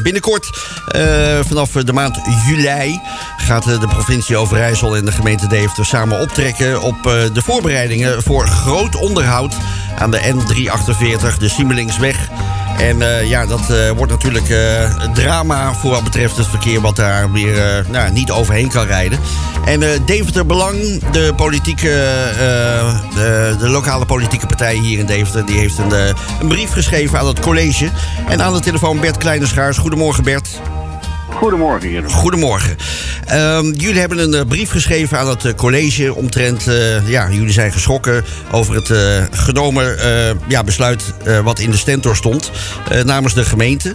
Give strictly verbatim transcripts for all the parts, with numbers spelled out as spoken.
binnenkort, uh, vanaf de maand juli, gaat uh, de provincie Overijssel en de gemeente Deventer samen optrekken op uh, de voorbereidingen voor groot onderhoud aan de N driehonderdachtenveertig, de Siemelingsweg. En uh, ja, dat uh, wordt natuurlijk uh, drama voor wat betreft het verkeer wat daar weer uh, nou, niet overheen kan rijden. En uh, Deventer Belang, de politieke, uh, de, de lokale politieke partij hier in Deventer, die heeft een, uh, een brief geschreven aan het college. En aan de telefoon Bert Kleineschaars. Goedemorgen, Bert. Goedemorgen, Jeroen. Goedemorgen. Uh, jullie hebben een uh, brief geschreven aan het uh, college omtrent, uh, ja, jullie zijn geschrokken over het uh, genomen uh, ja, besluit uh, wat in de stentor stond uh, namens de gemeente.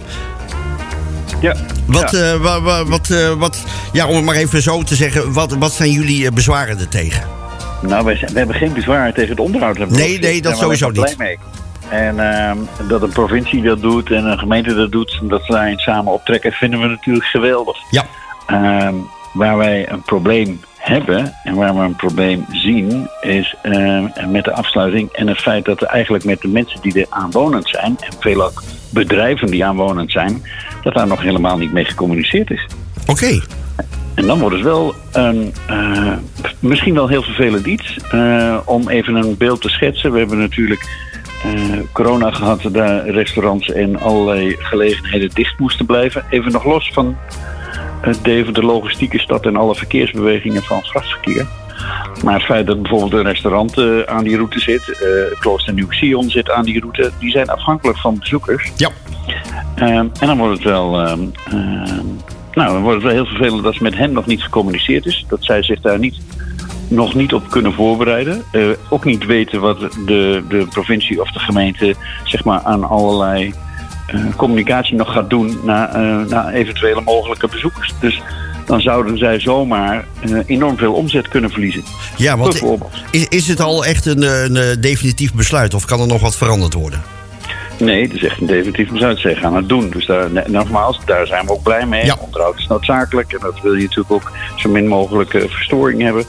Ja. Wat, ja. Uh, wat, wat, wat, uh, wat, ja, om het maar even zo te zeggen, wat, wat zijn jullie uh, bezwaren er tegen? Nou, wij, zijn, wij hebben geen bezwaar tegen het onderhoud. Nee, nee, dat sowieso niet. Blij mee. En uh, dat een provincie dat doet en een gemeente dat doet, dat ze daarin samen optrekken, vinden we natuurlijk geweldig. Ja. Uh, waar wij een probleem hebben en waar we een probleem zien, is uh, met de afsluiting en het feit dat er eigenlijk met de mensen die er aanwonend zijn, en veel ook bedrijven die aanwonend zijn, dat daar nog helemaal niet mee gecommuniceerd is. Oké. Okay. En dan wordt het wel een, uh, misschien wel heel vervelend iets. Uh, om even een beeld te schetsen. We hebben natuurlijk uh, corona gehad, daar restaurants en allerlei gelegenheden dicht moesten blijven. Even nog los van uh, Deventer, de logistieke stad en alle verkeersbewegingen van vrachtverkeer. Maar het feit dat bijvoorbeeld een restaurant uh, aan die route zit, uh, Klooster Nieuw-Sion zit aan die route, die zijn afhankelijk van bezoekers. Ja. Uh, en dan wordt het wel... Uh, uh, Nou, dan wordt het wel heel vervelend dat met hen nog niet gecommuniceerd is. Dat zij zich daar niet, nog niet op kunnen voorbereiden. Uh, ook niet weten wat de, de provincie of de gemeente zeg maar, aan allerlei uh, communicatie nog gaat doen naar, uh, naar eventuele mogelijke bezoekers. Dus dan zouden zij zomaar uh, enorm veel omzet kunnen verliezen. Ja, want is, is het al echt een, een definitief besluit of kan er nog wat veranderd worden? Nee, het is echt een definitief besluit. Zij gaan het doen. Dus daar, nogmaals, daar zijn we ook blij mee. Ja. Onderhoud is noodzakelijk. En dat wil je natuurlijk ook zo min mogelijk uh, verstoring hebben.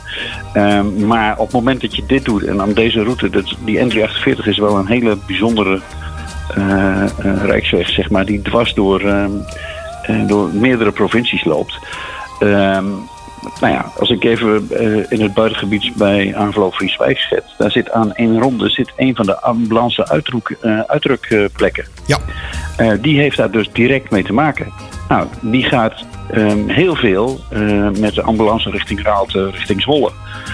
Um, maar op het moment dat je dit doet en aan deze route, dat, die N driehonderdachtenveertig is wel een hele bijzondere uh, uh, rijksweg, zeg maar, die dwars door, uh, uh, door meerdere provincies loopt. Um, Nou ja, als ik even uh, in het buitengebied bij Aanvelo-Vrieswijk schets, daar zit aan één ronde zit een van de ambulance uitroek, uh, uitdrukkplekken. Ja. Uh, die heeft daar dus direct mee te maken. Nou, die gaat um, heel veel uh, met de ambulance richting Raalte, richting Zwolle.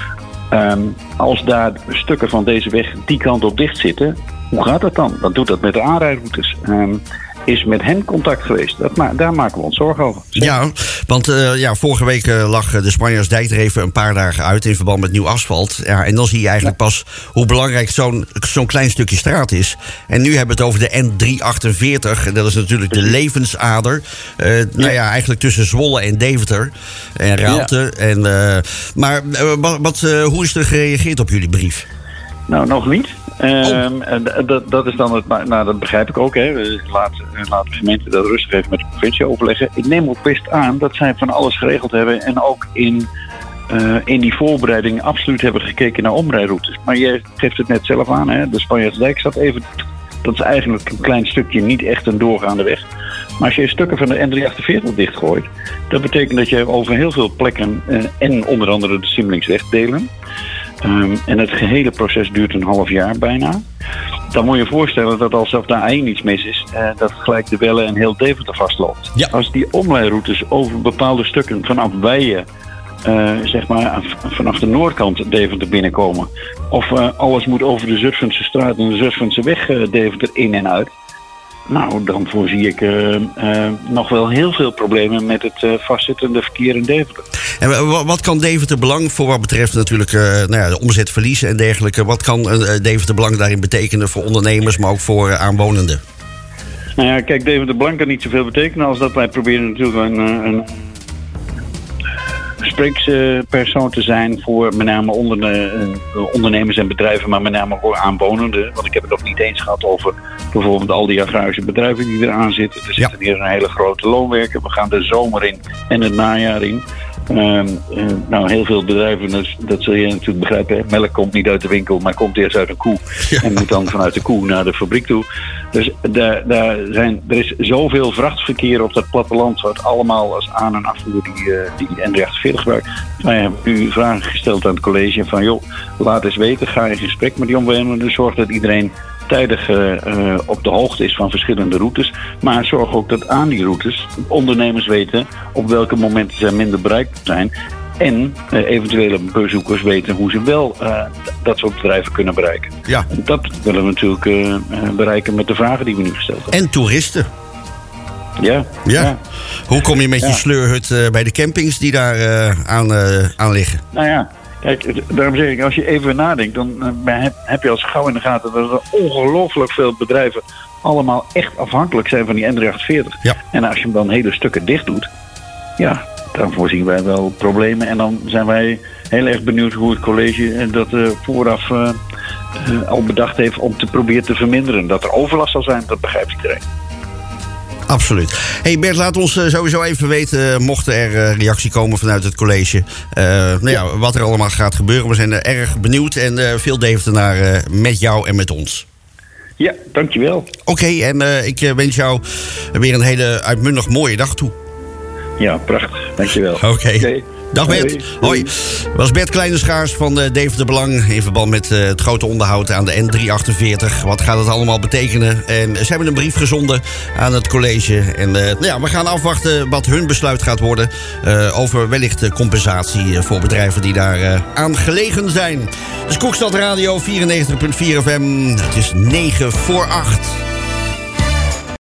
Um, als daar stukken van deze weg die kant op dicht zitten, hoe gaat dat dan? Dan doet dat met de aanrijroutes. Um, is met hen contact geweest. Dat ma- daar maken we ons zorgen over. Zeg. Ja, want uh, ja, vorige week uh, lag de Spanjaardsdijk er even een paar dagen uit in verband met nieuw asfalt. Ja, en dan zie je eigenlijk ja. pas hoe belangrijk zo'n, zo'n klein stukje straat is. En nu hebben we het over de N driehonderdachtenveertig. En dat is natuurlijk de levensader. Uh, ja. Nou ja, eigenlijk tussen Zwolle en Deventer. En Raalte. Ja. En, uh, maar uh, wat, wat, uh, hoe is er gereageerd op jullie brief? Nou, nog niet. Um, oh. en dat, dat is dan het, nou, dat begrijp ik ook. Hè. Laat, laat de gemeente dat rustig even met de provincie overleggen. Ik neem ook best aan dat zij van alles geregeld hebben en ook in, uh, in die voorbereiding absoluut hebben gekeken naar omrijroutes. Maar jij geeft het net zelf aan, hè. De Spanjaardsdijk staat even. Dat is eigenlijk een klein stukje, niet echt een doorgaande weg. Maar als je stukken van de N driehonderdachtenveertig dichtgooit, dat betekent dat je over heel veel plekken uh, en onder andere de Siemelingsweg delen. Um, en het gehele proces duurt een half jaar bijna. Dan moet je je voorstellen dat als op de A één iets mis is, uh, dat gelijk de Welle en heel Deventer vastloopt. Ja. Als die omleiroutes over bepaalde stukken vanaf Weijen, uh, zeg maar vanaf de noordkant Deventer binnenkomen, of uh, alles moet over de Zutphense straat en de Zutphense weg uh, Deventer in en uit. Nou, dan voorzie ik uh, uh, nog wel heel veel problemen met het uh, vastzittende verkeer in Deventer. En wat kan Deventer Belang voor wat betreft natuurlijk uh, nou ja, de omzetverliezen en dergelijke, wat kan uh, Deventer Belang daarin betekenen voor ondernemers, maar ook voor uh, aanwonenden? Nou ja, kijk, Deventer Belang kan niet zoveel betekenen als dat wij proberen natuurlijk een, een spreekspersoon te zijn voor met name onderne, ondernemers en bedrijven, maar met name voor aanwonenden. Want ik heb het nog niet eens gehad over bijvoorbeeld al die agrarische bedrijven die eraan zitten. Er zitten ja. hier een hele grote loonwerker. We gaan de zomer in en het najaar in. Uh, uh, nou, heel veel bedrijven, dat, dat zul je natuurlijk begrijpen. Hè? Melk komt niet uit de winkel, maar komt eerst uit een koe. Ja. En moet dan vanuit de koe naar de fabriek toe. Dus daar, daar zijn, er is zoveel vrachtverkeer op dat platteland, wat allemaal als aan- en afvoer die, uh, die N drieënachtenveertig gebruikt. Wij hebben nu vragen gesteld aan het college van, joh, laat eens weten, ga in gesprek met die omwonenden, zorg dat iedereen tijdig uh, uh, op de hoogte is van verschillende routes. Maar zorg ook dat aan die routes ondernemers weten op welke momenten ze minder bereikbaar zijn. En uh, eventuele bezoekers weten hoe ze wel uh, dat soort bedrijven kunnen bereiken. Ja. En dat willen we natuurlijk uh, uh, bereiken met de vragen die we nu gesteld hebben. En toeristen. Ja. Ja. ja. Hoe kom je met ja. je sleurhut uh, bij de campings die daar uh, aan, uh, aan liggen? Nou ja. Kijk, daarom zeg ik, als je even nadenkt, dan heb je als gauw in de gaten dat er ongelooflijk veel bedrijven allemaal echt afhankelijk zijn van die N drieënachtenveertig. Ja. En als je hem dan hele stukken dicht doet, ja, dan voorzien wij wel problemen. En dan zijn wij heel erg benieuwd hoe het college dat uh, vooraf uh, uh, al bedacht heeft om te proberen te verminderen. Dat er overlast zal zijn, dat begrijpt iedereen. Absoluut. Hey Bert, laat ons sowieso even weten, mocht er reactie komen vanuit het college. Uh, nou ja, wat er allemaal gaat gebeuren. We zijn erg benieuwd en uh, veel Deventenaar uh, met jou en met ons. Ja, dankjewel. Oké, okay, en uh, ik wens jou weer een hele uitmundig mooie dag toe. Ja, prachtig. Dankjewel. Oké. Okay. Okay. Dag Bert. Hoi. Hoi. Was Bert Kleineschaars van uh, Deventer Belang in verband met uh, het grote onderhoud aan de N drieënachtenveertig. Wat gaat het allemaal betekenen? En ze hebben een brief gezonden aan het college. En uh, nou ja, we gaan afwachten wat hun besluit gaat worden uh, over wellicht uh, compensatie uh, voor bedrijven die daar uh, aan gelegen zijn. Dus Kokstad Radio vierennegentig komma vier F M. Het is negen voor acht.